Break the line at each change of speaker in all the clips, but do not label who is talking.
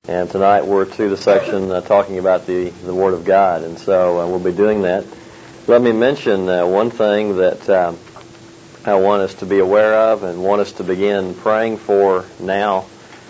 And tonight we're to the section talking about the Word of God, and so we'll be doing that. Let me mention one thing that I want us to be aware of and want us to begin praying for now.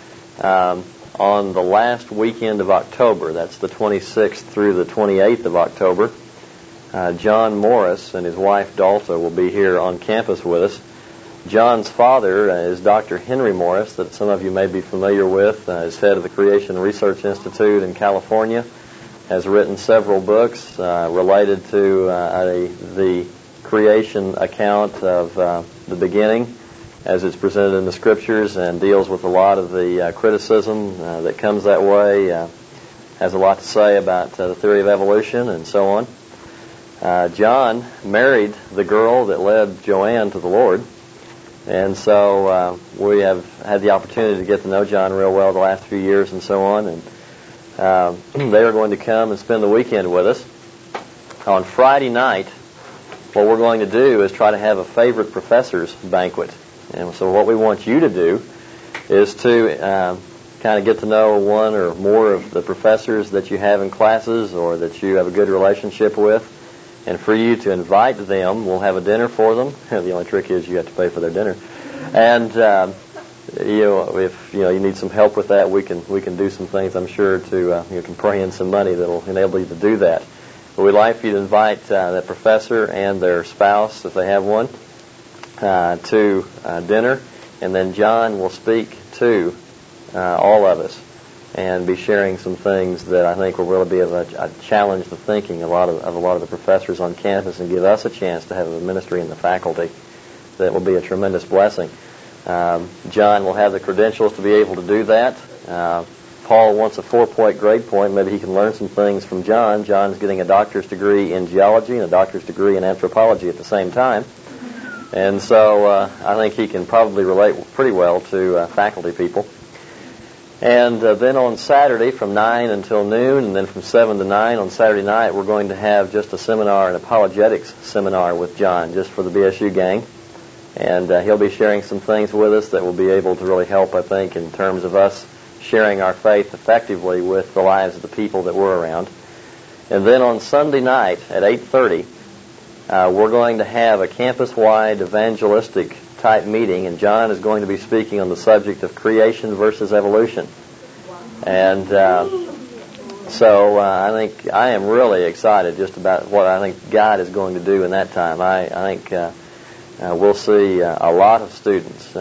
On the last weekend of October, that's the 26th through the 28th of October, John Morris and his wife Dalta will be here on campus with us. John's father is Dr. Henry Morris, that some of you may be familiar with, is head of the Creation Research Institute in California, has written several books related to the creation account of the beginning as it's presented in the Scriptures, and deals with a lot of the criticism that comes that way, has a lot to say about the theory of evolution and so on. John married the girl that led Joanne to the Lord, and so we have had the opportunity to get to know John real well the last few years and so on, and they are going to come and spend the weekend with us. On Friday night, what we're going to do is try to have a favorite professor's banquet. And so what we want you to do is to kind of get to know one or more of the professors that you have in classes or that you have a good relationship with, and for you to invite them. We'll have a dinner for them. The only trick is you have to pay for their dinner. And if you need some help with that, we can do some things, I'm sure, to you can pray in some money that'll enable you to do that. But we'd like for you to invite that professor and their spouse, if they have one, to dinner, and then John will speak to all of us and be sharing some things that I think will really be a challenge to thinking of a lot of the professors on campus, and give us a chance to have a ministry in the faculty that will be a tremendous blessing. John will have the credentials to be able to do that. Paul wants a 4-point grade point. Maybe he can learn some things from John. John's getting a doctor's degree in geology and a doctor's degree in anthropology at the same time. And so I think he can probably relate pretty well to faculty people. And then on Saturday from 9 until noon, and then from 7 to 9 on Saturday night, we're going to have just a seminar, an apologetics seminar with John, just for the BSU gang. And he'll be sharing some things with us that will be able to really help, I think, in terms of us sharing our faith effectively with the lives of the people that we're around. And then on Sunday night at 8:30, we're going to have a campus-wide evangelistic type meeting, and John is going to be speaking on the subject of creation versus evolution. And so I think I am really excited just about what I think God is going to do in that time. I think we'll see a lot of students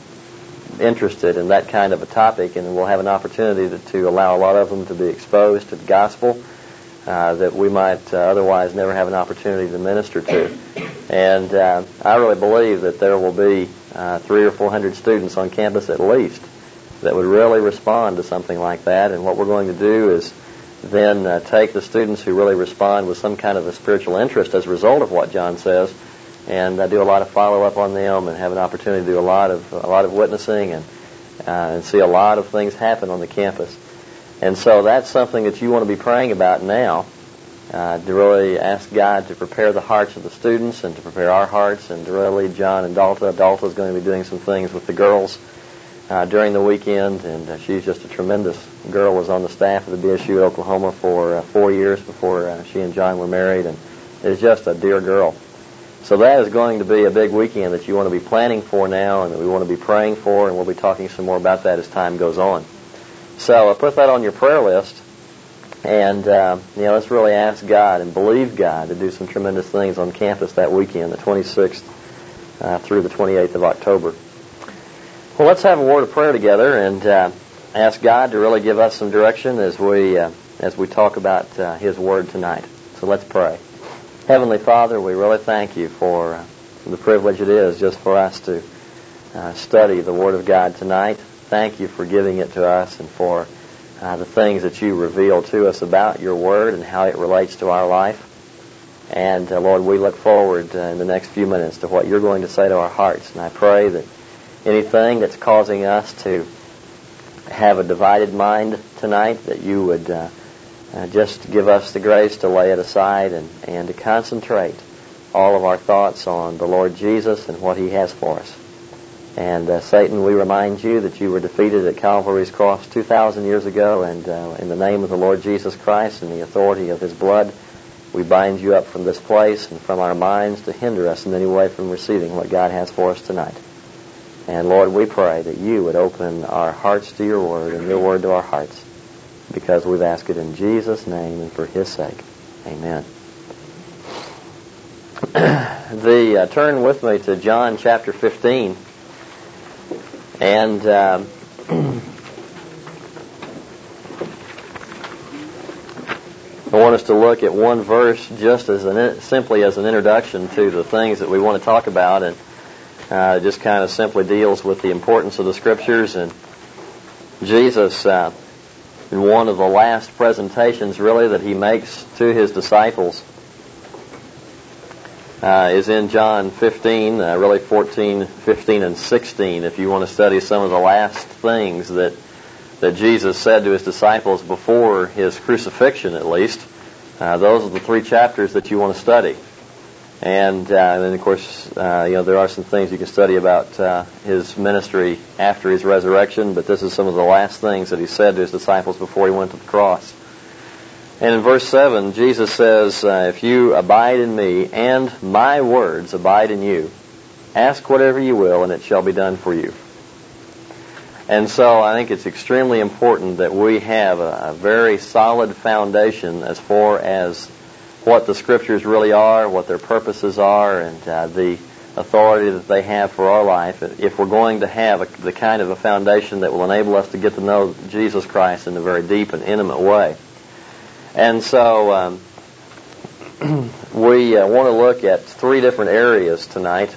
interested in that kind of a topic, and we'll have an opportunity to allow a lot of them to be exposed to the gospel that we might otherwise never have an opportunity to minister to. And I really believe that there will be 300 or 400 students on campus at least that would really respond to something like that. And what we're going to do is then take the students who really respond with some kind of a spiritual interest as a result of what John says, and do a lot of follow-up on them, and have an opportunity to do a lot of witnessing, and see a lot of things happen on the campus. And so that's something that you want to be praying about now, to really ask God to prepare the hearts of the students and to prepare our hearts, and to really lead John and Dalta. Dalta is going to be doing some things with the girls during the weekend, and she's just a tremendous girl. Was on the staff of the BSU Oklahoma for 4 years before she and John were married, and is just a dear girl. So that is going to be a big weekend that you want to be planning for now, and that we want to be praying for, and we'll be talking some more about that as time goes on. So put that on your prayer list, and let's really ask God and believe God to do some tremendous things on campus that weekend, the 26th through the 28th of October. Well, let's have a word of prayer together and ask God to really give us some direction as we talk about His Word tonight. So let's pray. Heavenly Father, we really thank You for the privilege it is just for us to study the Word of God tonight. Thank You for giving it to us, and for the things that You reveal to us about Your Word and how it relates to our life. And Lord, we look forward in the next few minutes to what You're going to say to our hearts. And I pray that anything that's causing us to have a divided mind tonight, that You would just give us the grace to lay it aside and to concentrate all of our thoughts on the Lord Jesus and what He has for us. And Satan, we remind you that you were defeated at Calvary's cross 2,000 years ago, and in the name of the Lord Jesus Christ and the authority of His blood, we bind you up from this place and from our minds to hinder us in any way from receiving what God has for us tonight. And Lord, we pray that you would open our hearts to your word and your word to our hearts, because we've asked it in Jesus' name and for His sake. Amen. Turn with me to John chapter 15. And I want us to look at one verse just as simply as an introduction to the things that we want to talk about, and it just kind of simply deals with the importance of the Scriptures. And Jesus, in one of the last presentations really that He makes to His disciples, is in John 15, really 14, 15, and 16, if you want to study some of the last things that Jesus said to His disciples before His crucifixion, at least. Those are the 3 chapters that you want to study. And then, of course, there are some things you can study about His ministry after His resurrection, but this is some of the last things that He said to His disciples before He went to the cross. And in verse 7, Jesus says, if you abide in me and my words abide in you, ask whatever you will and it shall be done for you. And so I think it's extremely important that we have a very solid foundation as far as what the Scriptures really are, what their purposes are, and the authority that they have for our life, if we're going to have the kind of a foundation that will enable us to get to know Jesus Christ in a very deep and intimate way. And so we want to look at 3 different areas tonight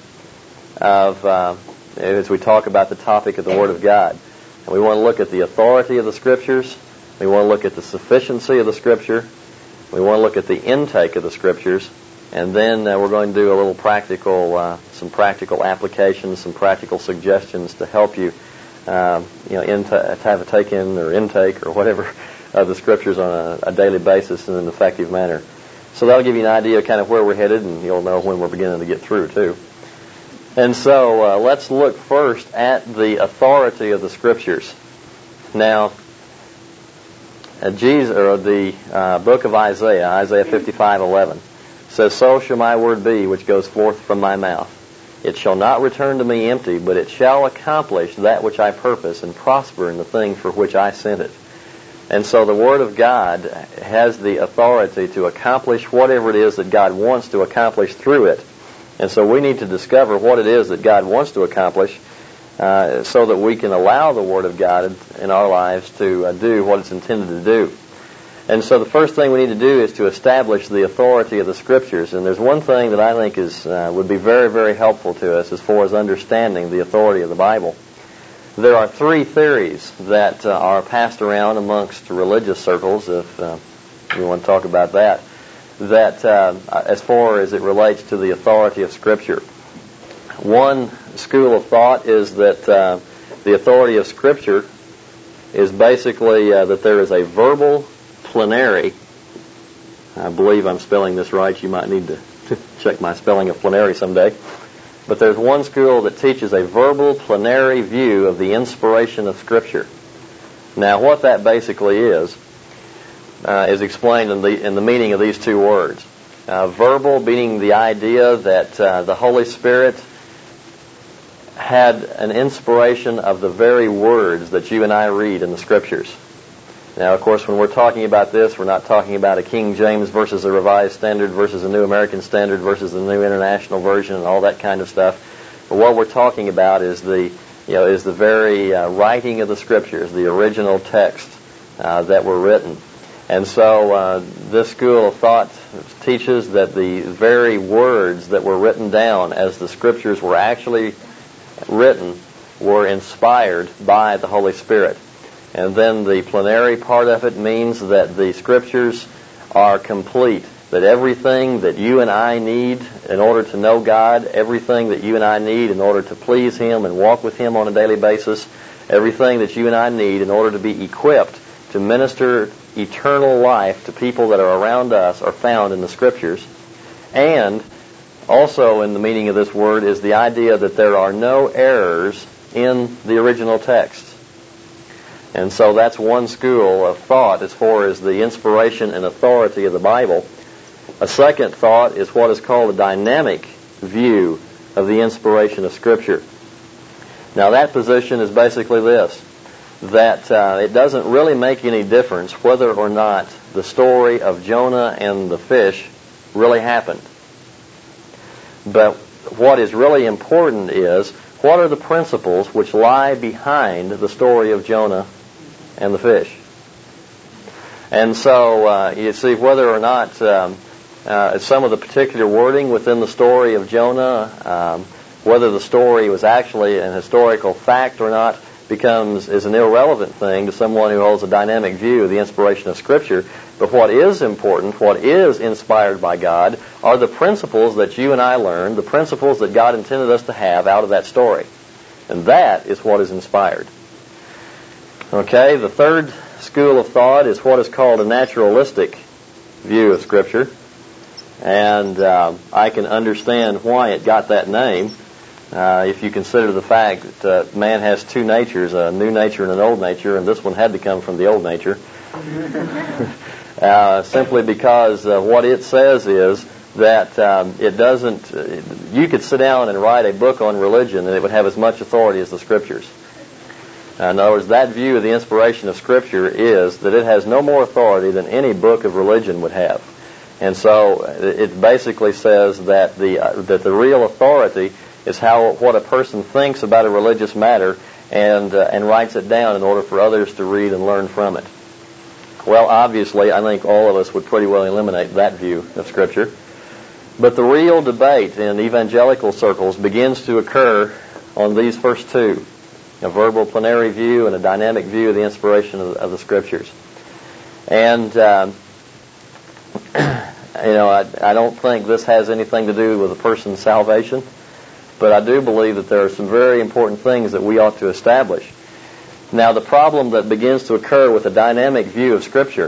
as we talk about the topic of the Word of God. And we want to look at the authority of the Scriptures. We want to look at the sufficiency of the Scripture. We want to look at the intake of the Scriptures. And then we're going to do a little some practical applications, some practical suggestions to help you, have a take-in or intake or whatever of the Scriptures on a daily basis in an effective manner. So that'll give you an idea of kind of where we're headed, and you'll know when we're beginning to get through, too. And so let's look first at the authority of the Scriptures. Now, the book of Isaiah 55:11, says, so shall my word be which goes forth from my mouth. It shall not return to me empty, but it shall accomplish that which I purpose and prosper in the thing for which I sent it. And so the Word of God has the authority to accomplish whatever it is that God wants to accomplish through it. And so we need to discover what it is that God wants to accomplish so that we can allow the Word of God in our lives to do what it's intended to do. And so the first thing we need to do is to establish the authority of the Scriptures. And there's one thing that I think would be very, very helpful to us as far as understanding the authority of the Bible. There are 3 theories that are passed around amongst religious circles, if you want to talk about that, as far as it relates to the authority of Scripture. One school of thought is that the authority of Scripture is basically that there is a verbal plenary. I believe I'm spelling this right. You might need to check my spelling of plenary someday. But there's one school that teaches a verbal plenary view of the inspiration of Scripture. Now, what that basically is explained in the meaning of these 2 words. Verbal being the idea that the Holy Spirit had an inspiration of the very words that you and I read in the Scriptures. Now, of course, when we're talking about this, we're not talking about a King James versus a Revised Standard versus a New American Standard versus the New International Version and all that kind of stuff. But what we're talking about is the very writing of the Scriptures, the original text that were written. And so this school of thought teaches that the very words that were written down as the Scriptures were actually written were inspired by the Holy Spirit. And then the plenary part of it means that the Scriptures are complete, that everything that you and I need in order to know God, everything that you and I need in order to please Him and walk with Him on a daily basis, everything that you and I need in order to be equipped to minister eternal life to people that are around us are found in the Scriptures. And Also in the meaning of this word is the idea that there are no errors in the original text. And so that's one school of thought as far as the inspiration and authority of the Bible. A second thought is what is called a dynamic view of the inspiration of Scripture. Now that position is basically this, that it doesn't really make any difference whether or not the story of Jonah and the fish really happened. But what is really important is, what are the principles which lie behind the story of Jonah and the fish? And so you see whether or not some of the particular wording within the story of Jonah, whether the story was actually an historical fact or not, is an irrelevant thing to someone who holds a dynamic view of the inspiration of Scripture. But what is important, what is inspired by God, are the principles that you and I learned, the principles that God intended us to have out of that story. And that is what is inspired. Okay, the third school of thought is what is called a naturalistic view of Scripture. And I can understand why it got that name. If you consider the fact that man has two natures, a new nature and an old nature, and this one had to come from the old nature, simply because what it says is that it doesn't, you could sit down and write a book on religion and it would have as much authority as the Scriptures. In other words, that view of the inspiration of Scripture is that it has no more authority than any book of religion would have. And so it basically says that the real authority is what a person thinks about a religious matter and writes it down in order for others to read and learn from it. Well, obviously, I think all of us would pretty well eliminate that view of Scripture. But the real debate in evangelical circles begins to occur on these first two, a verbal plenary view and a dynamic view of the inspiration of the Scriptures. And I don't think this has anything to do with a person's salvation, but I do believe that there are some very important things that we ought to establish. Now, the problem that begins to occur with a dynamic view of Scripture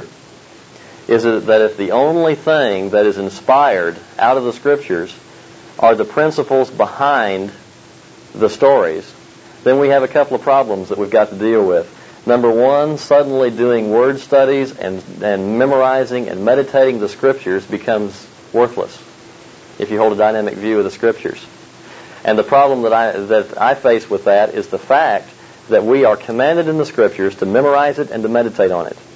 is that if the only thing that is inspired out of the Scriptures are the principles behind the stories, then we have a couple of problems that we've got to deal with. Number one, suddenly doing word studies and memorizing and meditating the Scriptures becomes worthless if you hold a dynamic view of the Scriptures. And the problem that I face with that is the fact that we are commanded in the Scriptures to memorize it and to meditate on it.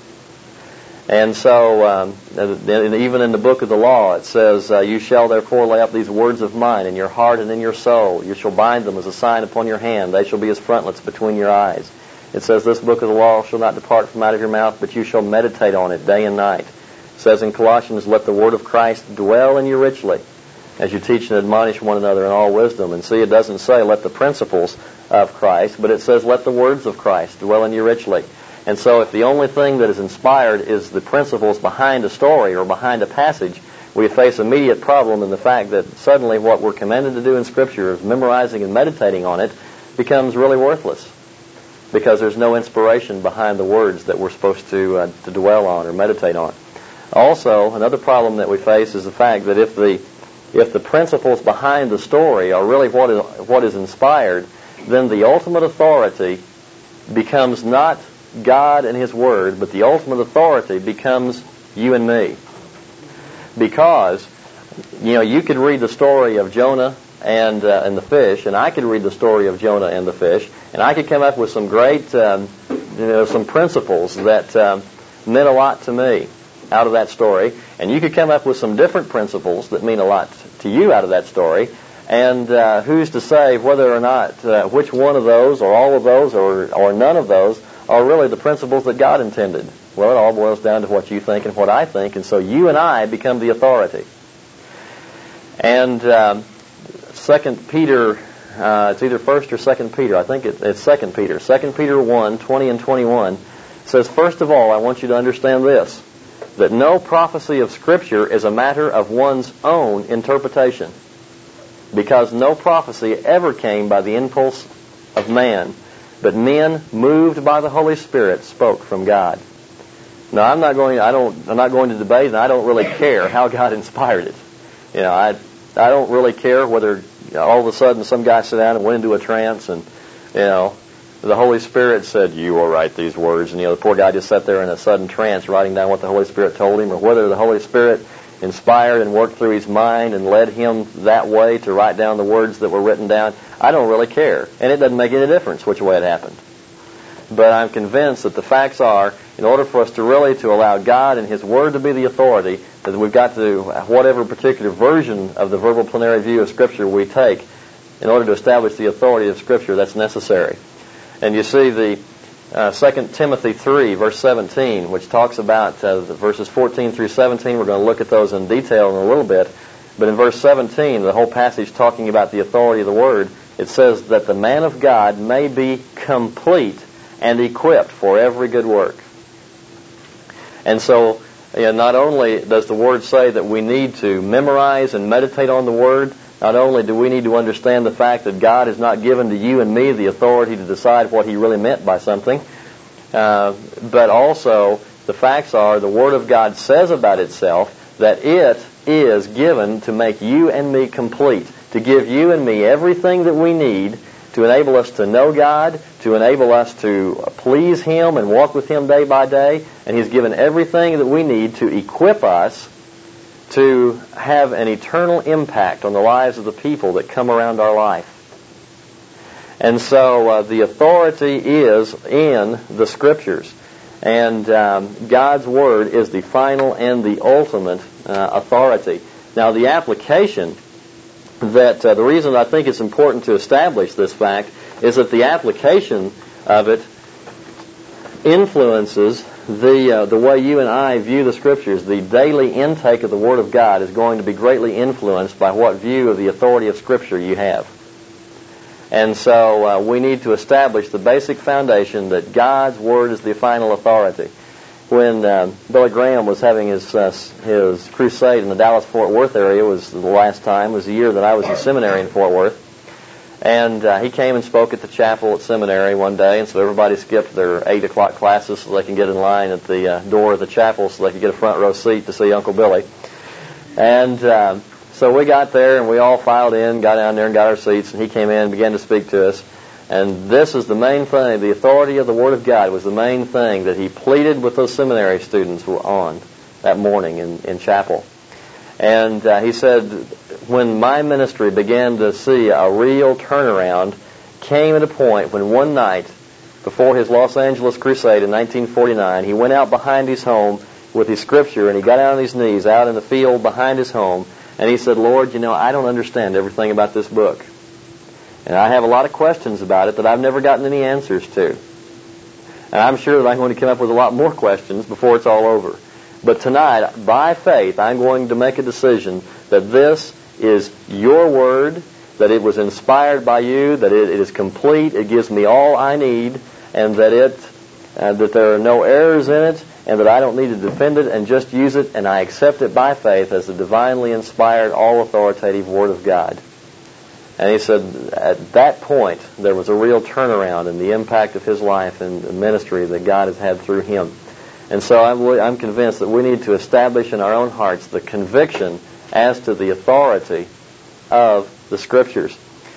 And so, even in the book of the law, it says, "You shall therefore lay up these words of mine in your heart and in your soul. You shall bind them as a sign upon your hand. They shall be as frontlets between your eyes." It says, "This book of the law shall not depart from out of your mouth, but you shall meditate on it day and night." It says in Colossians, "Let the word of Christ dwell in you richly, as you teach and admonish one another in all wisdom." And see, it doesn't say let the principles of Christ, but it says let the words of Christ dwell in you richly. And so if the only thing that is inspired is the principles behind a story or behind a passage, we face immediate problem in the fact that suddenly what we're commanded to do in Scripture is memorizing and meditating on it becomes really worthless, because there's no inspiration behind the words that we're supposed to dwell on or meditate on. Also, another problem that we face is the fact that if the principles behind the story are really what is inspired, then the ultimate authority becomes not God and His Word, but the ultimate authority becomes you and me. Because, you could read the story of Jonah and the fish, and I could read the story of Jonah and the fish, and I could come up with some great, some principles that meant a lot to me out of that story, and you could come up with some different principles that mean a lot to you out of that story, and who's to say whether or not which one of those, or all of those, or none of those are really the principles that God intended? Well, it all boils down to what you think and what I think, and so you and I become the authority. And 2 Peter, it's either 1st or 2 Peter, I think it's 2 Peter. 2 Peter 1, 20 and 21 says, "First of all, I want you to understand this, that no prophecy of Scripture is a matter of one's own interpretation, because no prophecy ever came by the impulse of man, but men moved by the Holy Spirit spoke from God." Now, I'm not going to debate, and I don't really care how God inspired it. I don't really care whether all of a sudden some guy sat down and went into a trance and, the Holy Spirit said, "You will write these words." And, the poor guy just sat there in a sudden trance writing down what the Holy Spirit told him, or whether the Holy Spirit inspired and worked through his mind and led him that way to write down the words that were written down. I don't really care. And it doesn't make any difference which way it happened. But I'm convinced that the facts are, in order for us to really to allow God and His Word to be the authority, that we've got to, whatever particular version of the verbal plenary view of Scripture we take, in order to establish the authority of Scripture, that's necessary. And you see the 2 Timothy 3, verse 17, which talks about verses 14 through 17. We're going to look at those in detail in a little bit. But in verse 17, the whole passage talking about the authority of the Word, it says that the man of God may be complete and equipped for every good work. And so, not only does the Word say that we need to memorize and meditate on the Word, not only do we need to understand the fact that God has not given to you and me the authority to decide what He really meant by something, but also the facts are the Word of God says about itself that it is given to make you and me complete, to give you and me everything that we need to enable us to know God, to enable us to please Him and walk with Him day by day, and He's given everything that we need to equip us to have an eternal impact on the lives of the people that come around our life. And so the authority is in the Scriptures. And God's Word is the final and the ultimate authority. Now the application that, the reason I think it's important to establish this fact is that the application of it influences the way you and I view the Scriptures. The daily intake of the Word of God is going to be greatly influenced by what view of the authority of Scripture you have. And so we need to establish the basic foundation that God's Word is the final authority. When Billy Graham was having his crusade in the Dallas-Fort Worth area, was the last time, was the year that I was in seminary in Fort Worth. And he came and spoke at the chapel at seminary one day, and so everybody skipped their 8 o'clock classes so they can get in line at the door of the chapel so they could get a front row seat to see Uncle Billy. And so we got there, and we all filed in, got down there and got our seats, and he came in and began to speak to us. And this is the main thing, the authority of the Word of God was the main thing that he pleaded with those seminary students on that morning in chapel. And he said, when my ministry began to see a real turnaround, came at a point when one night, before his Los Angeles crusade in 1949, he went out behind his home with his Scripture, and he got out on his knees out in the field behind his home, and he said, "Lord, I don't understand everything about this book. And I have a lot of questions about it that I've never gotten any answers to. And I'm sure that I'm going to come up with a lot more questions before it's all over. But tonight, by faith, I'm going to make a decision that this is your Word, that it was inspired by you, that it is complete, it gives me all I need, and that that there are no errors in it, and that I don't need to defend it and just use it, and I accept it by faith as the divinely inspired, all-authoritative Word of God." And he said at that point there was a real turnaround in the impact of his life and the ministry that God has had through him. And so I'm convinced that we need to establish in our own hearts the conviction as to the authority of the Scriptures.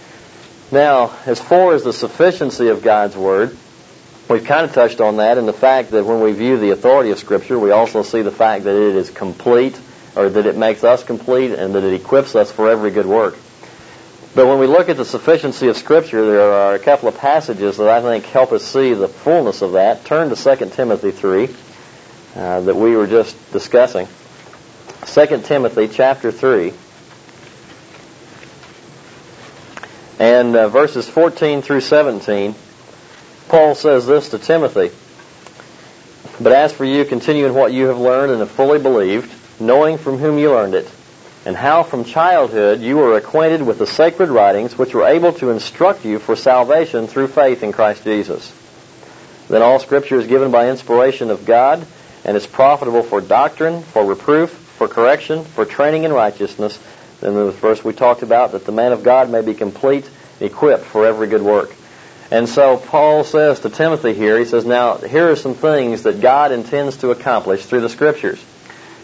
Now, as far as the sufficiency of God's Word, we've kind of touched on that in the fact that when we view the authority of Scripture, we also see the fact that it is complete, or that it makes us complete, and that it equips us for every good work. But when we look at the sufficiency of Scripture, there are a couple of passages that I think help us see the fullness of that. Turn to 2 Timothy 3 that we were just discussing. 2 Timothy chapter 3 and verses 14 through 17. Paul says this to Timothy: "But as for you, continue in what you have learned and have fully believed, knowing from whom you learned it, and how from childhood you were acquainted with the sacred writings, which were able to instruct you for salvation through faith in Christ Jesus. Then all Scripture is given by inspiration of God, and is profitable for doctrine, for reproof, for correction, for training in righteousness." Then the verse we talked about, that the man of God may be complete, equipped for every good work. And so Paul says to Timothy here, he says, now here are some things that God intends to accomplish through the Scriptures.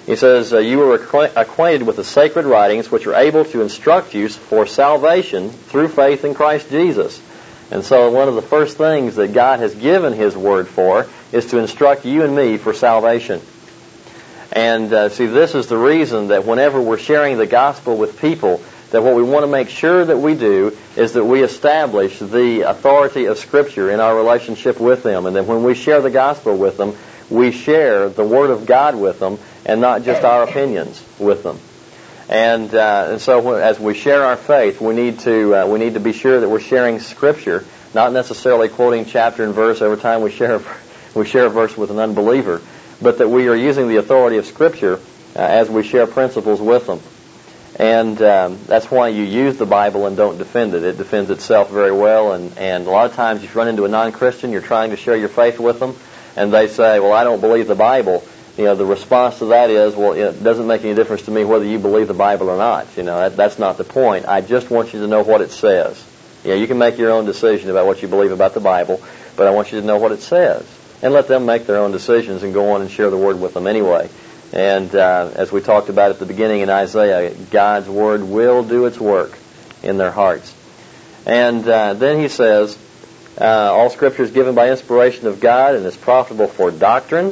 He says, you are acquainted with the sacred writings which are able to instruct you for salvation through faith in Christ Jesus. And so one of the first things that God has given His Word for is to instruct you and me for salvation. And see, this is the reason that whenever we're sharing the gospel with people, that what we want to make sure that we do is that we establish the authority of Scripture in our relationship with them. And that when we share the gospel with them, we share the Word of God with them and not just our opinions with them. And so as we share our faith, we need to be sure that we're sharing Scripture, not necessarily quoting chapter and verse every time we share a verse with an unbeliever, but that we are using the authority of Scripture as we share principles with them. And that's why you use the Bible and don't defend it. It defends itself very well. And a lot of times if you run into a non-Christian, you're trying to share your faith with them, and they say, well, I don't believe the Bible. The response to that is, well, it doesn't make any difference to me whether you believe the Bible or not. That's not the point. I just want you to know what it says. You can make your own decision about what you believe about the Bible, but I want you to know what it says. And let them make their own decisions and go on and share the Word with them anyway. And as we talked about at the beginning in Isaiah, God's Word will do its work in their hearts. And then he says, all Scripture is given by inspiration of God and is profitable for doctrine,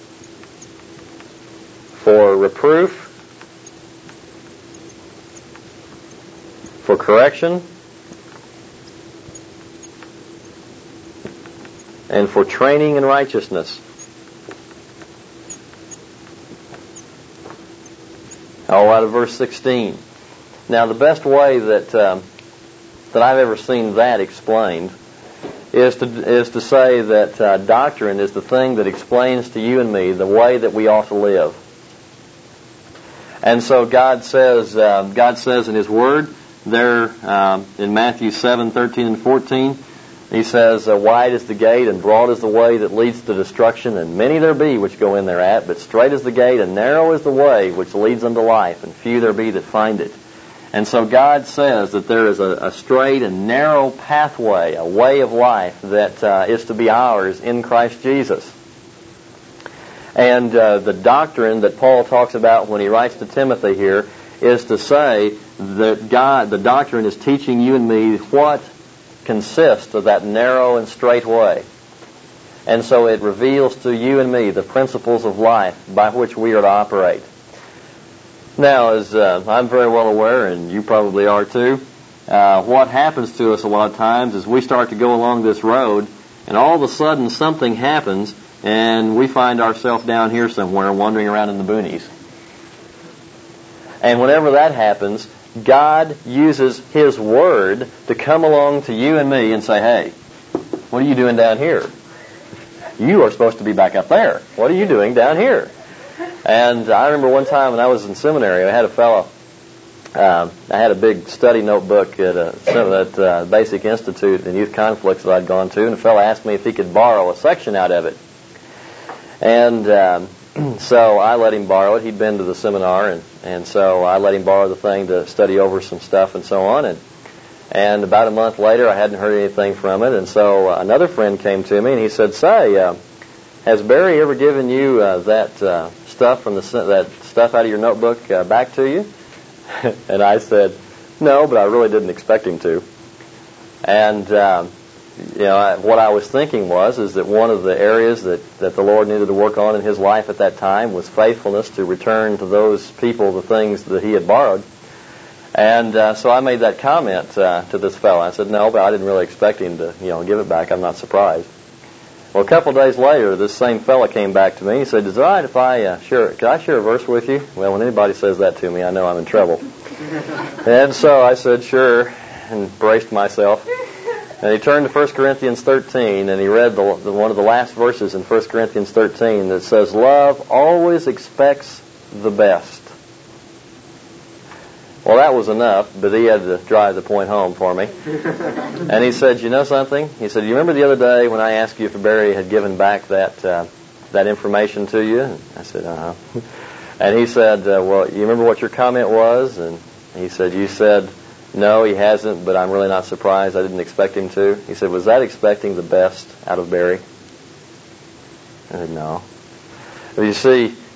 for reproof, for correction, and for training in righteousness. All out of verse 16. Now, the best way that I've ever seen that explained is to say that doctrine is the thing that explains to you and me the way that we ought to live. And so God says in His Word there in Matthew 7:13 and 14, He says, wide is the gate and broad is the way that leads to destruction, and many there be which go in thereat, but straight is the gate and narrow is the way which leads unto life, and few there be that find it. And so God says that there is a straight and narrow pathway, a way of life that is to be ours in Christ Jesus. And the doctrine that Paul talks about when he writes to Timothy here is to say that the doctrine is teaching you and me what consists of that narrow and straight way. And so it reveals to you and me the principles of life by which we are to operate. Now, as I'm very well aware, and you probably are too, what happens to us a lot of times is we start to go along this road, and all of a sudden something happens, and we find ourselves down here somewhere wandering around in the boonies. And whenever that happens, God uses His Word to come along to you and me and say, hey, what are you doing down here? You are supposed to be back up there. What are you doing down here? And I remember one time when I was in seminary, I had a fellow, I had a big study notebook at Basic Institute and Youth Conflicts that I'd gone to, and a fellow asked me if he could borrow a section out of it. And so I let him borrow it. He'd been to the seminar, and so I let him borrow the thing to study over some stuff and so on. And about a month later, I hadn't heard anything from it, and so another friend came to me, and he said, say, has Barry ever given you that stuff from that stuff out of your notebook back to you? And I said, no, but I really didn't expect him to. And what I was thinking is that one of the areas that the Lord needed to work on in his life at that time was faithfulness to return to those people the things that he had borrowed. And so I made that comment to this fellow. I said, no, but I didn't really expect him to give it back. I'm not surprised. Well, a couple of days later, this same fellow came back to me. He said, is it all right if could I share a verse with you? Well, when anybody says that to me, I know I'm in trouble. And so I said, sure, and braced myself. And he turned to 1 Corinthians 13, and he read one of the last verses in 1 Corinthians 13 that says, love always expects the best. Well, that was enough, but he had to drive the point home for me. And he said, you know something? He said, you remember the other day when I asked you if Barry had given back that information to you? And I said, uh-huh. And he said, well, you remember what your comment was? And he said, you said, no, he hasn't, but I'm really not surprised. I didn't expect him to. He said, was that expecting the best out of Barry? I said, no. But you see,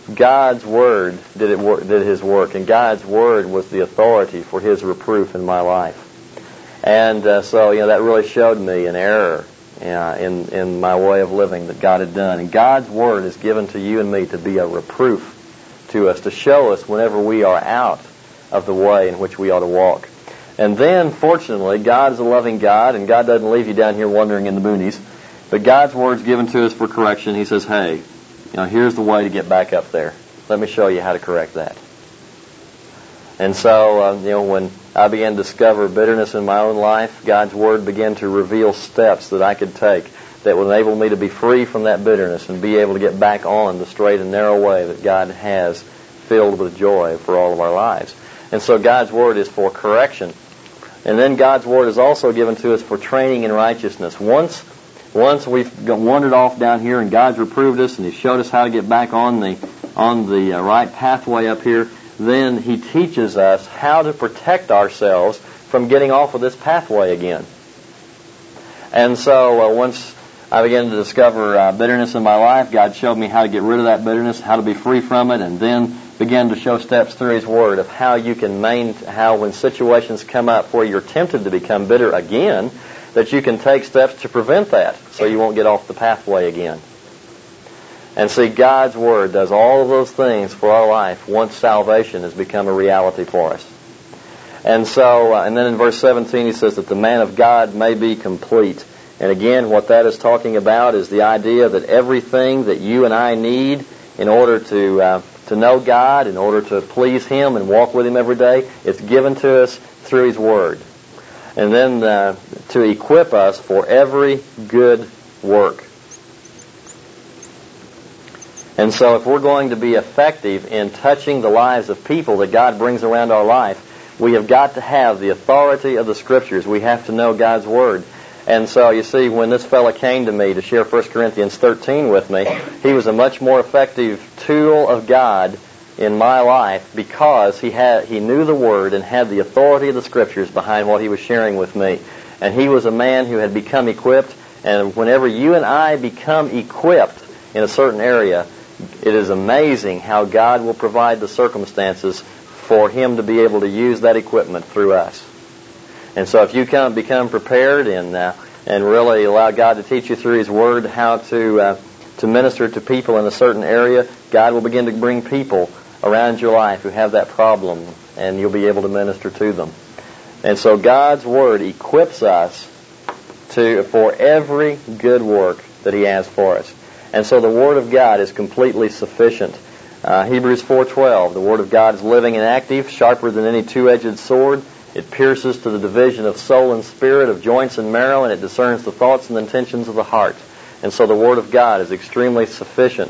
God's Word did His work, and God's Word was the authority for His reproof in my life. And so that really showed me an error in my way of living that God had done. And God's Word is given to you and me to be a reproof to us, to show us whenever we are out of the way in which we ought to walk. And then, fortunately, God is a loving God, and God doesn't leave you down here wandering in the boonies. But God's Word's given to us for correction. He says, hey, here's the way to get back up there. Let me show you how to correct that. And so, when I began to discover bitterness in my own life, God's Word began to reveal steps that I could take that would enable me to be free from that bitterness and be able to get back on the straight and narrow way that God has filled with joy for all of our lives. And so God's Word is for correction. And then God's Word is also given to us for training in righteousness. Once we've wandered off down here and God's reproved us and He showed us how to get back on the right pathway up here, then He teaches us how to protect ourselves from getting off of this pathway again. And so once I began to discover bitterness in my life, God showed me how to get rid of that bitterness, how to be free from it, and then began to show steps through His Word of how you can how when situations come up where you're tempted to become bitter again, that you can take steps to prevent that so you won't get off the pathway again. And see, God's Word does all of those things for our life once salvation has become a reality for us. And so, and then in verse 17 he says that the man of God may be complete. And again, what that is talking about is the idea that everything that you and I need in order to know God, in order to please Him and walk with Him every day, it's given to us through His Word. And then to equip us for every good work. And so if we're going to be effective in touching the lives of people that God brings around our life, we have got to have the authority of the Scriptures. We have to know God's Word. And so, you see, when this fellow came to me to share 1 Corinthians 13 with me, he was a much more effective tool of God in my life because he knew the Word and had the authority of the Scriptures behind what he was sharing with me. And he was a man who had become equipped, and whenever you and I become equipped in a certain area, it is amazing how God will provide the circumstances for Him to be able to use that equipment through us. And so if you become prepared and really allow God to teach you through His Word how to minister to people in a certain area, God will begin to bring people around your life who have that problem, and you'll be able to minister to them. And so God's Word equips us for every good work that He has for us. And so the Word of God is completely sufficient. Hebrews 4:12, the Word of God is living and active, sharper than any two-edged sword. It pierces to the division of soul and spirit, of joints and marrow, and it discerns the thoughts and intentions of the heart. And so the Word of God is extremely sufficient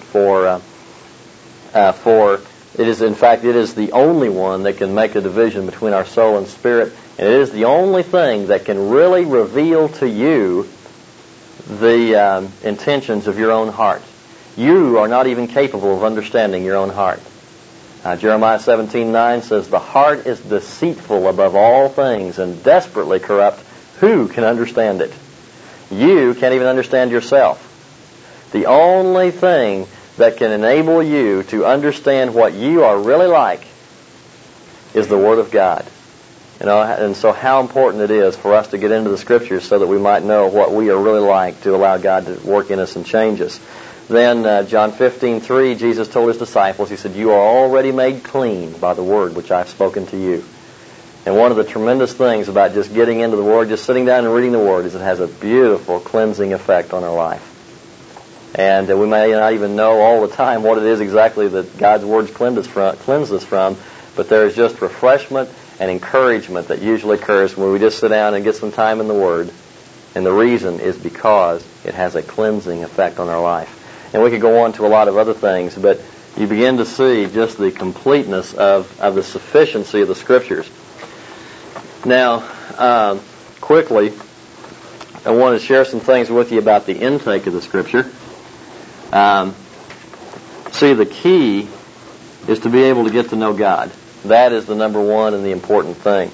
it is the only one that can make a division between our soul and spirit, and it is the only thing that can really reveal to you the intentions of your own heart. You are not even capable of understanding your own heart. Jeremiah 17:9 says, "The heart is deceitful above all things and desperately corrupt. Who can understand it?" You can't even understand yourself. The only thing that can enable you to understand what you are really like is the Word of God. And so how important it is for us to get into the Scriptures so that we might know what we are really like to allow God to work in us and change us. Then John 15:3, Jesus told His disciples, He said, "You are already made clean by the Word which I have spoken to you." And one of the tremendous things about just getting into the Word, just sitting down and reading the Word, is it has a beautiful cleansing effect on our life. And we may not even know all the time what it is exactly that God's Word's cleanse us from, but there is just refreshment and encouragement that usually occurs when we just sit down and get some time in the Word. And the reason is because it has a cleansing effect on our life. And we could go on to a lot of other things, but you begin to see just the completeness of the sufficiency of the Scriptures. Now, quickly, I want to share some things with you about the intake of the Scripture. See, the key is to be able to get to know God. That is the number one and the important thing.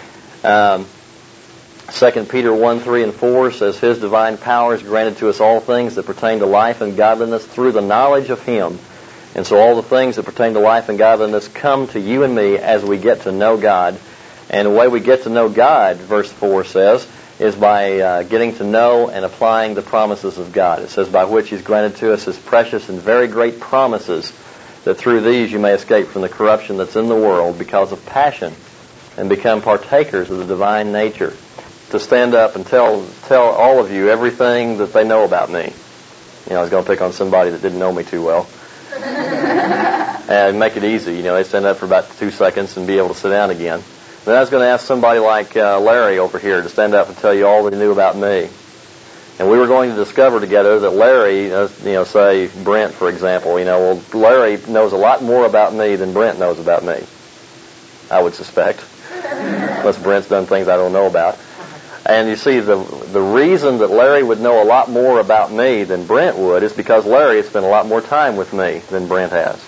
2 Peter 1:3 and 4 says, "His divine power has granted to us all things that pertain to life and godliness through the knowledge of Him And so all the things that pertain to life and godliness come to you and me as we get to know God. And the way we get to know God, verse 4 says, is by getting to know and applying the promises of God. It says, by which He's granted to us His precious and very great promises, that through these you may escape from the corruption that's in the world because of passion, and become partakers of the divine nature. To stand up and tell all of you everything that they know about me. I was going to pick on somebody that didn't know me too well. And make it easy. They stand up for about 2 seconds and be able to sit down again. Then I was going to ask somebody like Larry over here to stand up and tell you all that he knew about me. And we were going to discover together that Larry, say Brent, for example, Larry knows a lot more about me than Brent knows about me, I would suspect. Unless Brent's done things I don't know about. And you see, the reason that Larry would know a lot more about me than Brent would is because Larry has spent a lot more time with me than Brent has.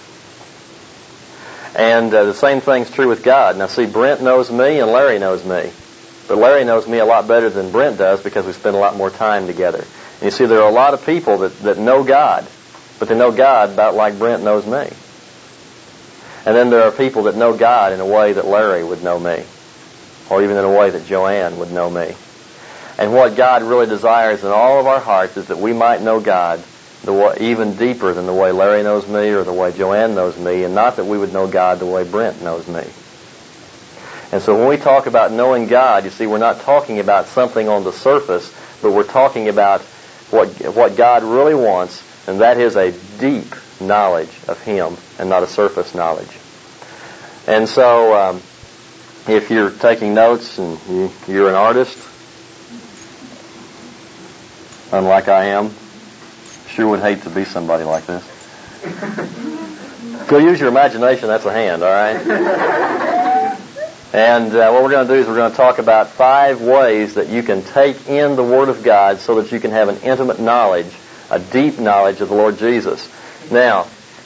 And the same thing's true with God. Now see, Brent knows me and Larry knows me. But Larry knows me a lot better than Brent does because we spend a lot more time together. And you see, there are a lot of people that know God, but they know God about like Brent knows me. And then there are people that know God in a way that Larry would know me, or even in a way that Joanne would know me. And what God really desires in all of our hearts is that we might know God even deeper than the way Larry knows me or the way Joanne knows me, and not that we would know God the way Brent knows me. And so when we talk about knowing God, you see, we're not talking about something on the surface, but we're talking about what God really wants, and that is a deep knowledge of Him and not a surface knowledge. And so if you're taking notes and you're an artist, unlike I am, sure would hate to be somebody like this. Go use your imagination, that's a hand, all right? And what we're going to do is we're going to talk about 5 ways that you can take in the Word of God so that you can have an intimate knowledge, a deep knowledge of the Lord Jesus. Now,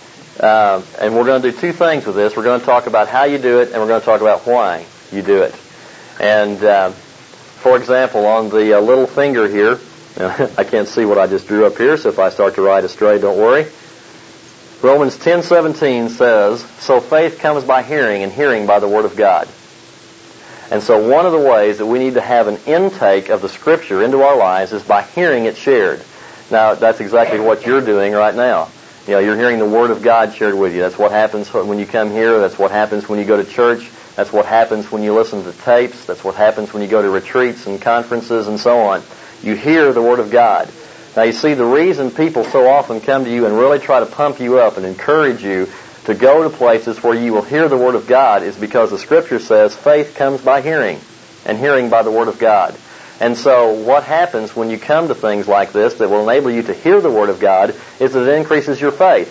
and we're going to do 2 things with this. We're going to talk about how you do it, and we're going to talk about why you do it. And, for example, on the little finger here, I can't see what I just drew up here, so if I start to write astray, don't worry. Romans 10:17 says, so faith comes by hearing, and hearing by the Word of God. And so one of the ways that we need to have an intake of the Scripture into our lives is by hearing it shared. Now, that's exactly what you're doing right now. You're hearing the Word of God shared with you. That's what happens when you come here. That's what happens when you go to church. That's what happens when you listen to tapes. That's what happens when you go to retreats and conferences and so on. You hear the Word of God. Now, you see, the reason people so often come to you and really try to pump you up and encourage you to go to places where you will hear the Word of God is because the Scripture says faith comes by hearing, and hearing by the Word of God. And so what happens when you come to things like this that will enable you to hear the Word of God is that it increases your faith.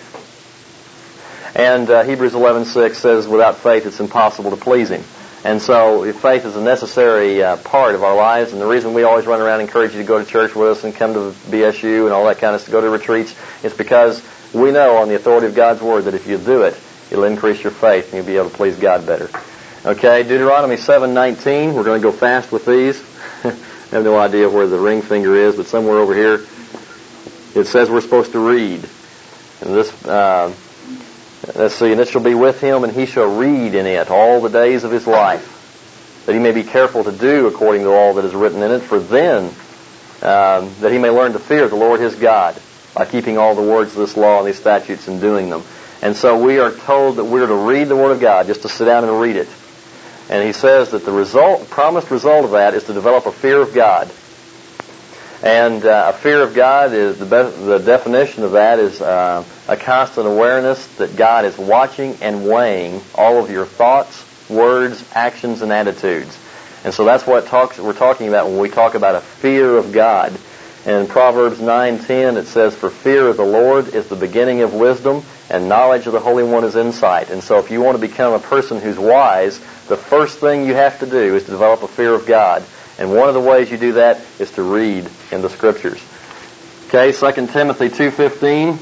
And Hebrews 11:6 says, without faith it's impossible to please Him. And so faith is a necessary part of our lives, and the reason we always run around and encourage you to go to church with us and come to BSU and all that kind of stuff, go to retreats, is because we know on the authority of God's Word that if you do it, it'll increase your faith and you'll be able to please God better. Okay, Deuteronomy 7:19. We're going to go fast with these. I have no idea where the ring finger is, but somewhere over here it says we're supposed to read. And this, let's see, and it shall be with him, and he shall read in it all the days of his life, that he may be careful to do according to all that is written in it, for then that he may learn to fear the Lord his God, by keeping all the words of this law and these statutes and doing them. And so we are told that we're to read the Word of God, just to sit down and read it. And he says that the promised result of that is to develop a fear of God. And a fear of God is, the definition of that is a constant awareness that God is watching and weighing all of your thoughts, words, actions, and attitudes. And so that's what we're talking about when we talk about a fear of God. And in Proverbs 9:10 it says, for fear of the Lord is the beginning of wisdom, and knowledge of the Holy One is insight. And so if you want to become a person who's wise, the first thing you have to do is to develop a fear of God. And one of the ways you do that is to read in the Scriptures. Okay, 2 Timothy 2:15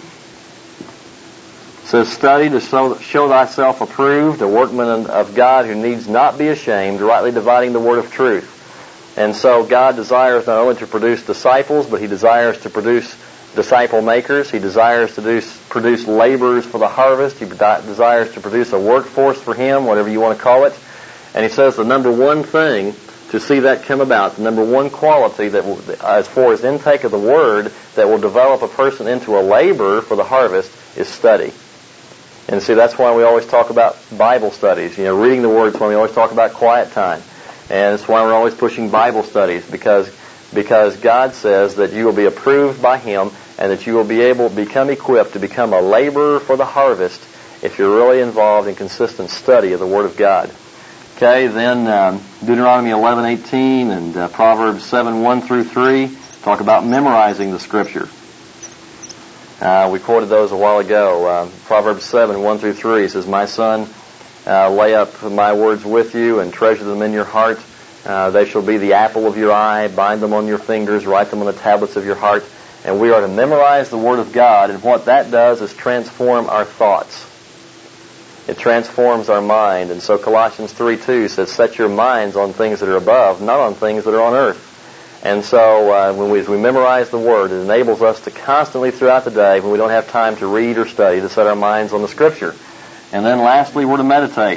says, study to show thyself approved, a workman of God who needs not be ashamed, rightly dividing the word of truth. And so God desires not only to produce disciples, but He desires to produce disciple makers. He desires to produce laborers for the harvest. He desires to produce a workforce for Him, whatever you want to call it. And He says the number one thing to see that come about, the number one quality that will, as far as intake of the Word, that will develop a person into a laborer for the harvest is study. And see, that's why we always talk about Bible studies. You know, reading the Word is why we always talk about quiet time. And it's why we're always pushing Bible studies, because God says that you will be approved by Him and that you will be able to become equipped to become a laborer for the harvest if you're really involved in consistent study of the Word of God. Okay, then Deuteronomy 11:18 and Proverbs 7:1 through 3 talk about memorizing the Scripture. We quoted those a while ago. Proverbs 7:1 through 3 says, "My son, lay up my words with you and treasure them in your heart. They shall be the apple of your eye. Bind them on your fingers. Write them on the tablets of your heart." And we are to memorize the Word of God, and what that does is transform our thoughts. It transforms our mind. And so Colossians 3:2 says, "Set your minds on things that are above, not on things that are on earth." And so as we memorize the Word, it enables us to constantly throughout the day, when we don't have time to read or study, to set our minds on the Scripture. And then lastly, we're to meditate.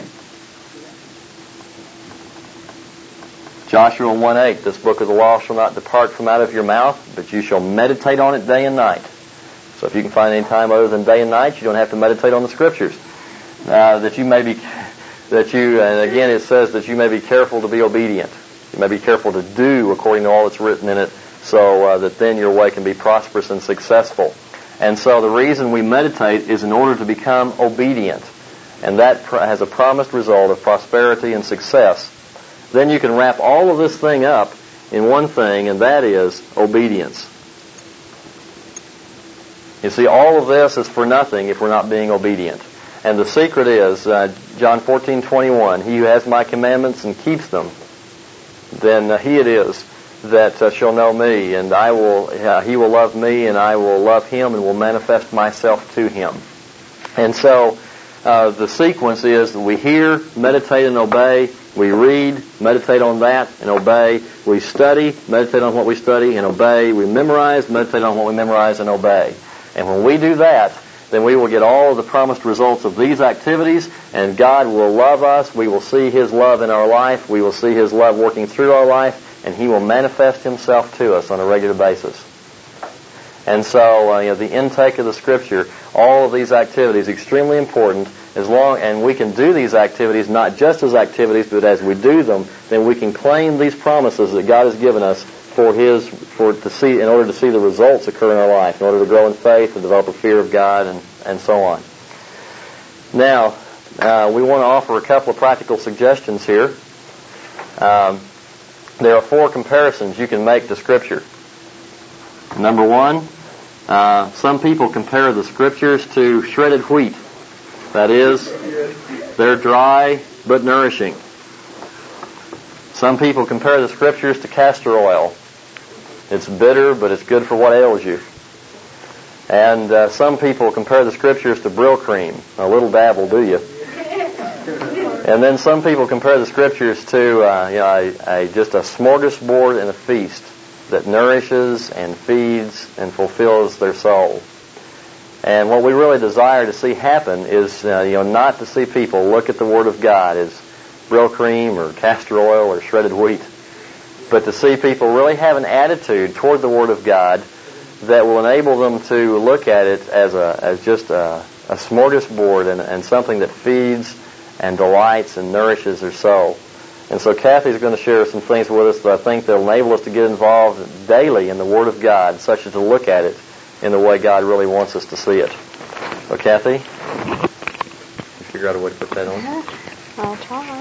Joshua 1:8, "This book of the law shall not depart from out of your mouth, but you shall meditate on it day and night." So if you can find any time other than day and night, you don't have to meditate on the Scriptures. And again it says that you may be careful to be obedient. You may be careful to do according to all that's written in it, so that then your way can be prosperous and successful. And so the reason we meditate is in order to become obedient. And that has a promised result of prosperity and success. Then you can wrap all of this thing up in one thing, and that is obedience. You see, all of this is for nothing if we're not being obedient. And the secret is, John 14:21, "He who has my commandments and keeps them, then he it is that shall know me, and he will love me, and I will love him, and will manifest myself to him." And so the sequence is that we hear, meditate, and obey. We read, meditate on that, and obey. We study, meditate on what we study, and obey. We memorize, meditate on what we memorize, and obey. And when we do that, then we will get all of the promised results of these activities, and God will love us. We will see His love in our life. We will see His love working through our life, and He will manifest Himself to us on a regular basis. And so, the intake of the Scripture, all of these activities, extremely important. And we can do these activities not just as activities, but as we do them, then we can claim these promises that God has given us in order to see the results occur in our life, in order to grow in faith and develop a fear of God, and so on. Now, we want to offer a couple of practical suggestions here. There are 4 comparisons you can make to Scripture. Number 1, some people compare the Scriptures to shredded wheat. That is, they're dry but nourishing. Some people compare the Scriptures to castor oil. It's bitter, but it's good for what ails you. And some people compare the Scriptures to Brill cream. A little dab will do you. And then some people compare the Scriptures to just a smorgasbord and a feast that nourishes and feeds and fulfills their soul. And what we really desire to see happen is, not to see people look at the Word of God as Brill cream or castor oil or shredded wheat, but to see people really have an attitude toward the Word of God that will enable them to look at it as just a smorgasbord and something that feeds and delights and nourishes their soul. And so Kathy's going to share some things with us that I think that will enable us to get involved daily in the Word of God, such as to look at it in the way God really wants us to see it. So Kathy, you figure out a way to put that on?
I'll try.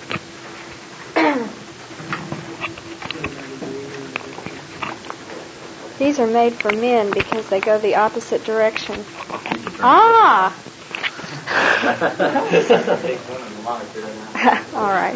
These are made for men because they go the opposite direction. Ah! All right.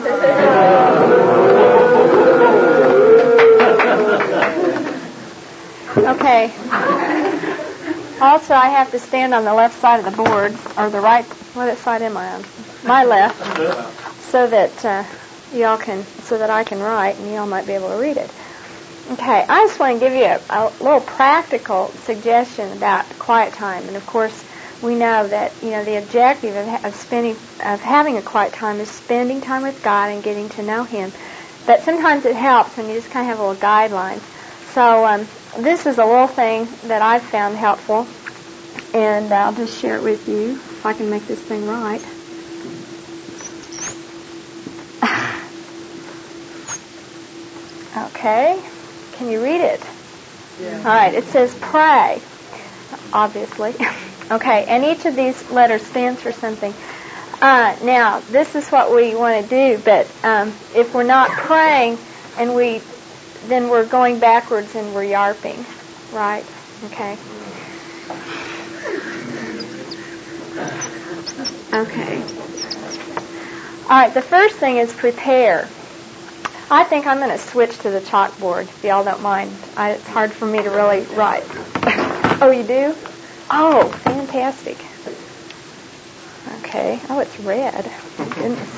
Okay. Also, I have to stand on the left side of the board, or the right. What side am I on? My left, so that I can write, and y'all might be able to read it. Okay, I just want to give you a little practical suggestion about quiet time. And of course, we know that the objective of having a quiet time is spending time with God and getting to know Him. But sometimes it helps when you just kind of have a little guidelines. So this is a little thing that I've found helpful, and I'll just share it with you if I can make this thing right. Okay. Can you read it?
Yeah.
All right. It says pray, obviously. Okay. And each of these letters stands for something. Now, this is what we want to do, but if we're not praying then we're going backwards and we're yarping, right? Okay. Okay. All right. The first thing is prepare. I think I'm going to switch to the chalkboard, if y'all don't mind. It's hard for me to really write. Oh, you do? Oh, fantastic. Okay. Oh, it's red. My goodness.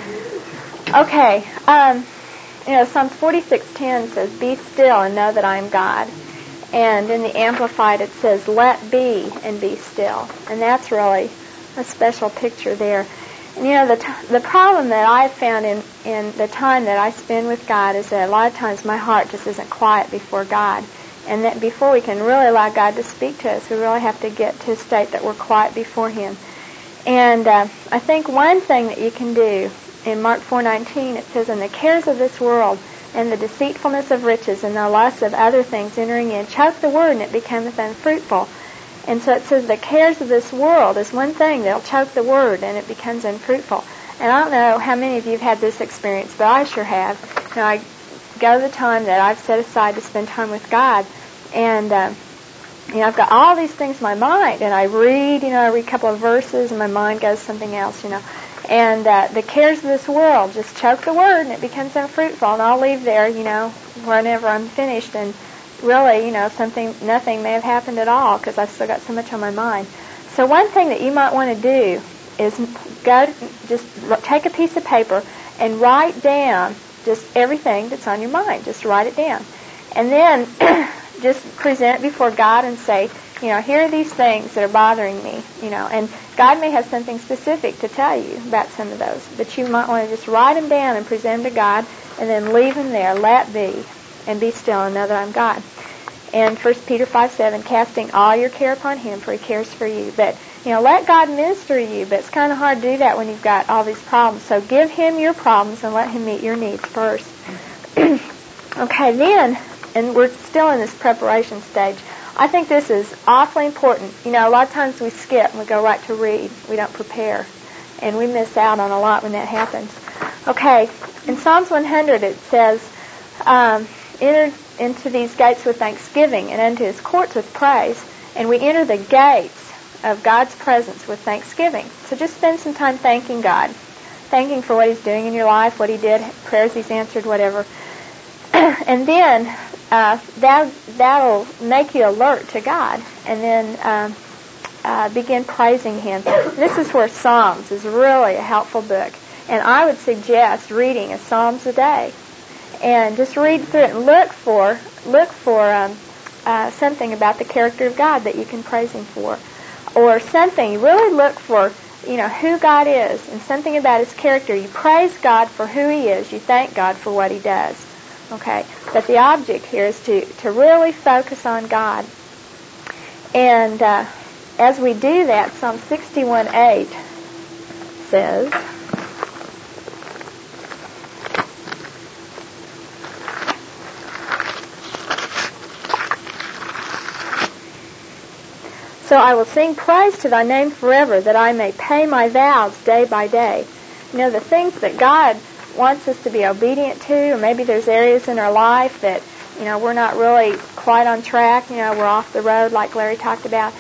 Okay. Psalms 46:10 says, "Be still and know that I am God." And in the Amplified it says, "Let be and be still." And that's really a special picture there. And the problem that I've found in the time that I spend with God is that a lot of times my heart just isn't quiet before God. And that before we can really allow God to speak to us, we really have to get to a state that we're quiet before Him. And I think one thing that you can do, in Mark 4:19, it says, "And the cares of this world, and the deceitfulness of riches, and the lust of other things entering in, choke the word, and it becometh unfruitful." And so it says the cares of this world is one thing that'll choke the word, and it becomes unfruitful. And I don't know how many of you have had this experience, but I sure have. I go the time that I've set aside to spend time with God, and I've got all these things in my mind, and I read a couple of verses, and my mind goes something else, And the cares of this world just choke the word, and it becomes unfruitful. And I'll leave there, whenever I'm finished, and really, nothing may have happened at all because I've still got so much on my mind. So one thing that you might want to do is just take a piece of paper and write down just everything that's on your mind. Just write it down. And then just present it before God and say, here are these things that are bothering me, and God may have something specific to tell you about some of those, but you might want to just write them down and present them to God, and then leave them there, let be, and be still and know that I'm God. And 1 Peter 5:7, "Casting all your care upon Him, for He cares for you." But, let God minister to you, but it's kind of hard to do that when you've got all these problems. So give Him your problems and let Him meet your needs first. Okay, then, and we're still in this preparation stage, I think this is awfully important. A lot of times we skip and we go right to read. We don't prepare. And we miss out on a lot when that happens. Okay, in Psalms 100 it says, "Enter into these gates with thanksgiving and into His courts with praise." And we enter the gates of God's presence with thanksgiving. So just spend some time thanking God. Thanking for what He's doing in your life, what He did, prayers He's answered, whatever. And then that'll make you alert to God, and then begin praising Him. This is where Psalms is really a helpful book, and I would suggest reading a Psalms a day, and just read through it and look for something about the character of God that you can praise Him for, or something. You really look for who God is and something about His character. You praise God for who He is. You thank God for what He does. Okay, but the object here is to really focus on God. And as we do that, Psalm 61:8 says, "So I will sing praise to Thy name forever, that I may pay my vows day by day." The things that God wants us to be obedient to, or maybe there's areas in our life that, we're not really quite on track, we're off the road like Larry talked about.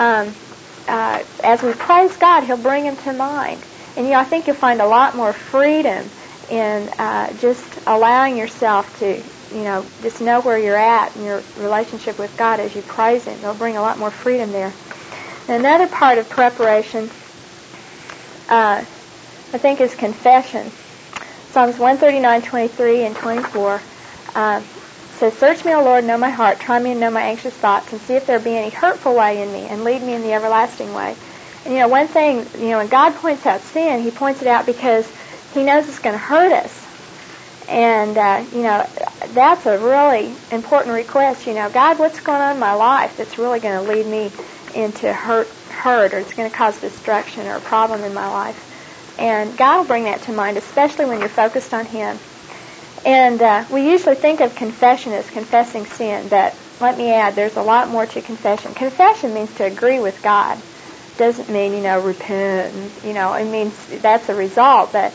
As we praise God, He'll bring them to mind. And, I think you'll find a lot more freedom in just allowing yourself to, just know where you're at in your relationship with God as you praise Him. It'll bring a lot more freedom there. And another part of preparation, I think, is confession. Psalms 139:23 and 24 says, "Search me, O Lord, know my heart. Try me and know my anxious thoughts, and see if there be any hurtful way in me, and lead me in the everlasting way." And, one thing, when God points out sin, He points it out because He knows it's going to hurt us. And, that's a really important request. God, what's going on in my life that's really going to lead me into hurt, or it's going to cause destruction or a problem in my life? And God will bring that to mind, especially when you're focused on Him. And we usually think of confession as confessing sin, but let me add, there's a lot more to confession. Confession means to agree with God. Doesn't mean, repent. It means that's a result, but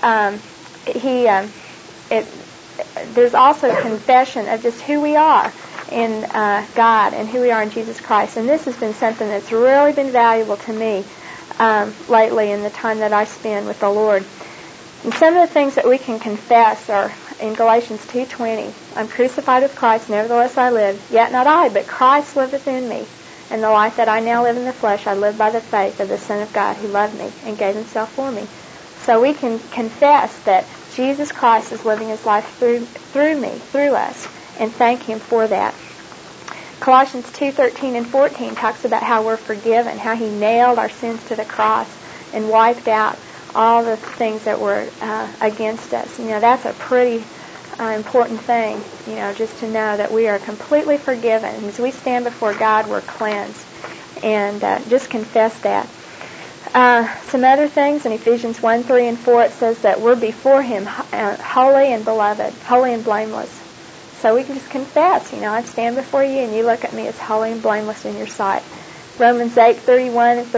there's also confession of just who we are in God and who we are in Jesus Christ. And this has been something that's really been valuable to me lately in the time that I spend with the Lord. And some of the things that we can confess are in Galatians 2:20. "I'm crucified with Christ, nevertheless I live. Yet not I, but Christ liveth in me. And the life that I now live in the flesh, I live by the faith of the Son of God who loved me and gave Himself for me." So we can confess that Jesus Christ is living His life through me, through us, and thank Him for that. Colossians 2:13 and 14 talks about how we're forgiven, how He nailed our sins to the cross and wiped out all the things that were against us. That's a pretty important thing, just to know that we are completely forgiven. And as we stand before God, we're cleansed. And just confess that. Some other things in Ephesians 1:3 and 4, it says that we're before Him holy and beloved, holy and blameless. So we can just confess, I stand before you and you look at me as holy and blameless in your sight. Romans 8:31 and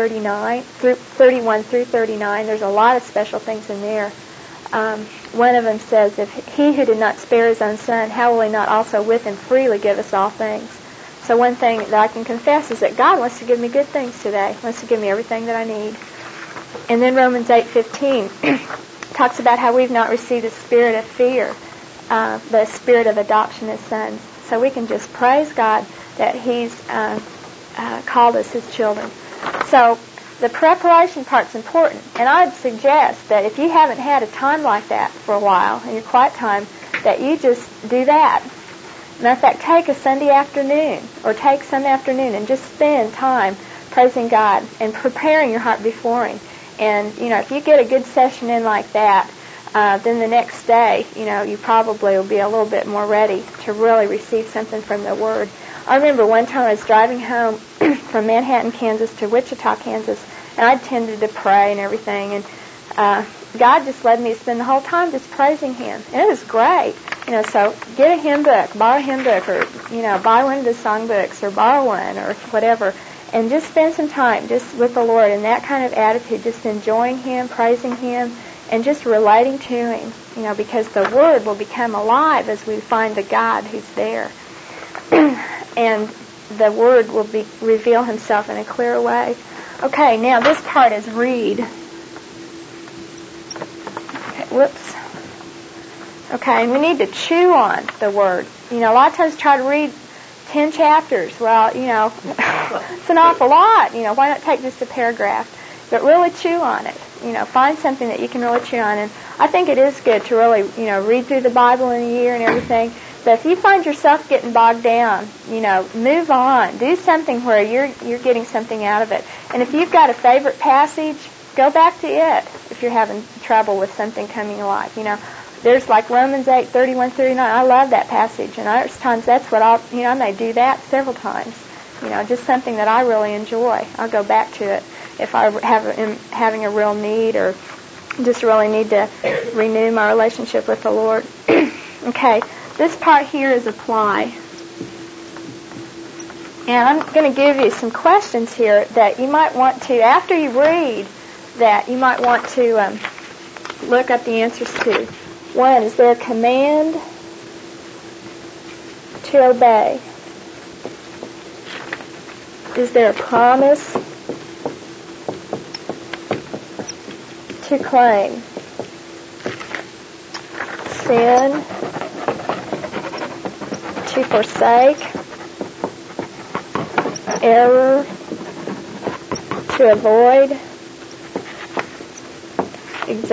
31 through 39, there's a lot of special things in there. One of them says, "If He who did not spare His own Son, how will He not also with Him freely give us all things?" So one thing that I can confess is that God wants to give me good things today. He wants to give me everything that I need. And then Romans 8:15 talks about how we've not received a spirit of fear, but a spirit of adoption as sons. So we can just praise God that He's called us His children. So the preparation part's important. And I'd suggest that if you haven't had a time like that for a while, in your quiet time, that you just do that. Matter of fact, take a Sunday afternoon, or take some afternoon and just spend time praising God and preparing your heart before Him. And, if you get a good session in like that, then the next day, you probably will be a little bit more ready to really receive something from the Word. I remember one time I was driving home from Manhattan, Kansas to Wichita, Kansas, and I tended to pray and everything, and God just led me to spend the whole time just praising Him. And it was great. So get a hymn book, borrow a hymn book, or, buy one of the song books, or borrow one, or whatever, and just spend some time just with the Lord in that kind of attitude, just enjoying Him, praising Him, and just relating to Him, because the Word will become alive as we find the God who's there. And the Word will reveal Himself in a clear way. Okay, now this part is read. Okay, whoops. Okay, and we need to chew on the Word. A lot of times try to read 10 chapters. Well, it's an awful lot. Why not take just a paragraph? But really chew on it. Find something that you can really chew on. And I think it is good to really, read through the Bible in a year and everything. But if you find yourself getting bogged down, move on. Do something where you're getting something out of it. And if you've got a favorite passage, go back to it if you're having trouble with something coming alive. There's like Romans 8:31 through 39. I love that passage. And there's times that's what I may do that several times. Just something that I really enjoy. I'll go back to it if I am having a real need, or just really need to renew my relationship with the Lord. Okay. This part here is apply. And I'm going to give you some questions here that you might want to, after you read, that you might want to look up the answers to. One, is there a command to obey? Is there a promise to claim? Sin to forsake, error to avoid,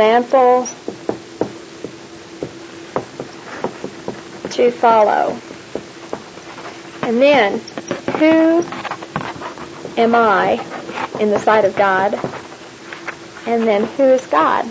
example to follow. And then, who am I in the sight of God? And then, who is God?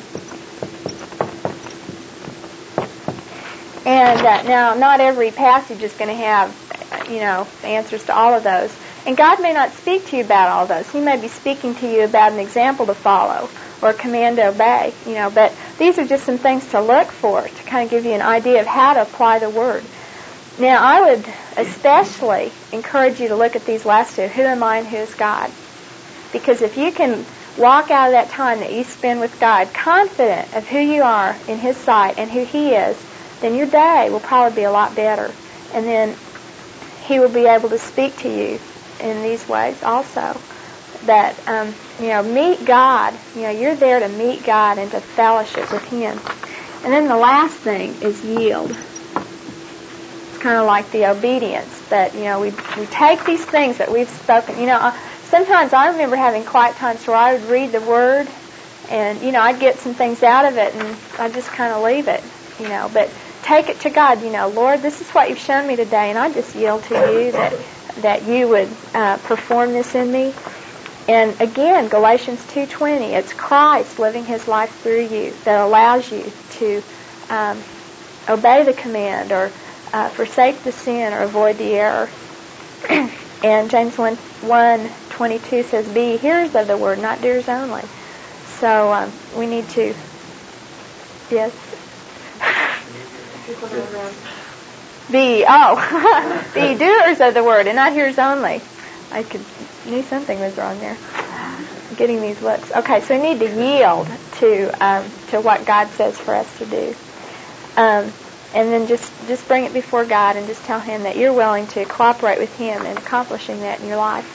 And now, not every passage is going to have, the answers to all of those. And God may not speak to you about all those. He may be speaking to you about an example to follow or a command to obey, But these are just some things to look for to kind of give you an idea of how to apply the Word. Now, I would especially encourage you to look at these last two, who am I and who is God? Because if you can walk out of that time that you spend with God confident of who you are in His sight and who He is, then your day will probably be a lot better. And then He will be able to speak to you in these ways also. That, meet God. You're there to meet God and to fellowship with Him. And then the last thing is yield. It's kind of like the obedience that, we take these things that we've spoken. Sometimes I remember having quiet times where I would read the Word and, I'd get some things out of it and I'd just kind of leave it, But take it to God, Lord, this is what you've shown me today, and I just yield to you that you would perform this in me. And again, Galatians 2:20, it's Christ living His life through you that allows you to obey the command or forsake the sin or avoid the error. And James 1:22 says, be ye hearers of the word, not doers only. So we need to, yes? Be doers of the word and not hearers only. I knew something was wrong there. I'm getting these looks. Okay, so we need to yield to what God says for us to do. And then just bring it before God and just tell Him that you're willing to cooperate with Him in accomplishing that in your life.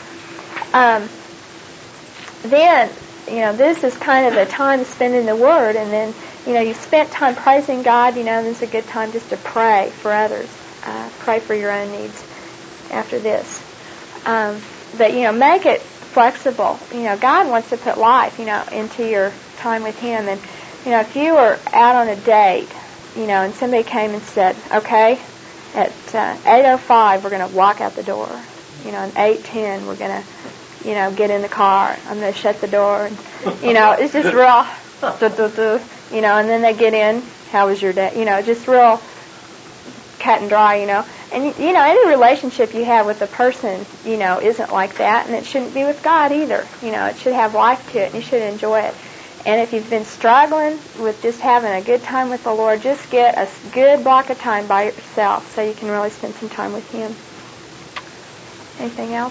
Then, this is kind of a time spent in the Word, and then, you've spent time praising God, this is a good time just to pray for others. Pray for your own needs after this. But, make it flexible. God wants to put life, into your time with Him. And, if you were out on a date, and somebody came and said, okay, at 8:05 we're going to walk out the door. And 8:10 we're going to, get in the car. I'm going to shut the door. And, it's just real, and then they get in. How was your day? Just real cut and dry, And, any relationship you have with a person, isn't like that. And it shouldn't be with God either. It should have life to it, and you should enjoy it. And if you've been struggling with just having a good time with the Lord, just get a good block of time by yourself so you can really spend some time with Him. Anything else?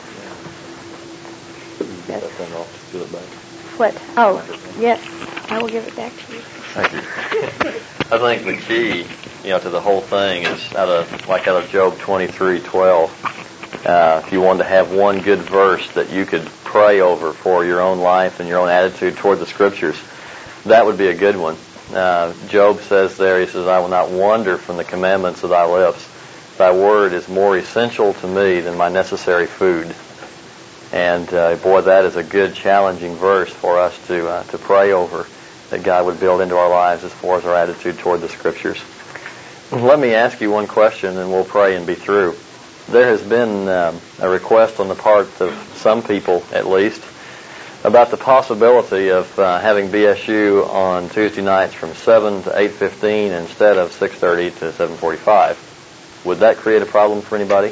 Yes. What? Oh, yes. I will give it back to you.
Thank you. I think the key, to the whole thing is out of Job 23:12. If you wanted to have one good verse that you could pray over for your own life and your own attitude toward the Scriptures, that would be a good one. Job says there, he says, I will not wander from the commandments of thy lips. Thy word is more essential to me than my necessary food. And boy, that is a good, challenging verse for us to pray over, that God would build into our lives as far as our attitude toward the Scriptures. Let me ask you one question, and we'll pray and be through. There has been a request on the part of some people, at least, about the possibility of having BSU on Tuesday nights from 7 to 8:15 instead of 6:30 to 7:45. Would that create a problem for anybody?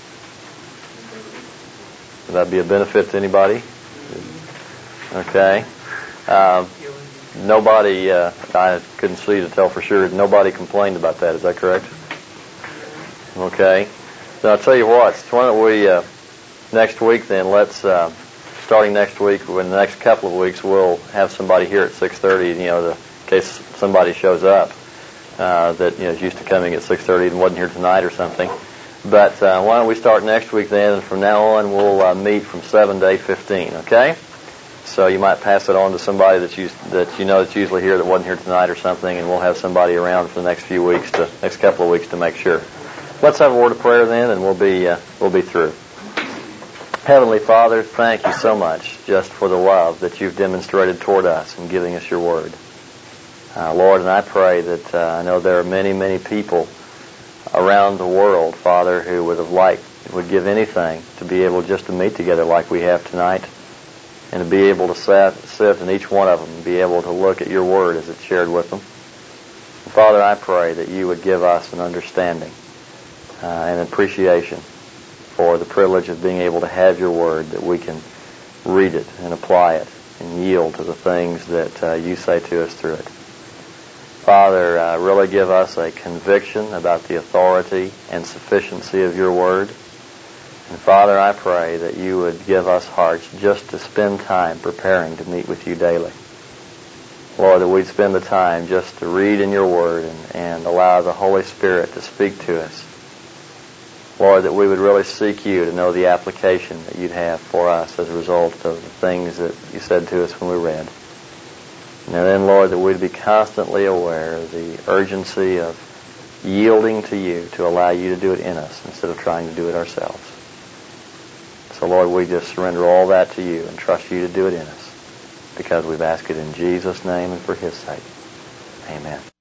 Would that be a benefit to anybody? Okay. Nobody, I couldn't see to tell for sure, nobody complained about that. Is that correct? Okay. So I'll tell you what, why don't we, next week then, starting next week, in the next couple of weeks, we'll have somebody here at 6:30, in case somebody shows up that is used to coming at 6:30 and wasn't here tonight or something. But why don't we start next week then, and from now on we'll meet from 7 to 8:15, okay? So you might pass it on to somebody that's usually here that wasn't here tonight or something, and we'll have somebody around for the next couple of weeks to make sure. Let's have a word of prayer then, and we'll be through. Heavenly Father, thank you so much just for the love that you've demonstrated toward us in giving us your word. Lord, and I pray that I know there are many, many people around the world, Father, who would have liked would give anything to be able just to meet together like we have tonight, and to be able to sit in each one of them and be able to look at your word as it's shared with them. And Father, I pray that you would give us an understanding and appreciation for the privilege of being able to have your word, that we can read it and apply it and yield to the things that you say to us through it. Father, really give us a conviction about the authority and sufficiency of your word. And Father, I pray that you would give us hearts just to spend time preparing to meet with you daily. Lord, that we'd spend the time just to read in your word and allow the Holy Spirit to speak to us. Lord, that we would really seek you to know the application that you'd have for us as a result of the things that you said to us when we read. And then, Lord, that we'd be constantly aware of the urgency of yielding to you to allow you to do it in us instead of trying to do it ourselves. So, Lord, we just surrender all that to you and trust you to do it in us, because we've asked it in Jesus' name and for his sake. Amen.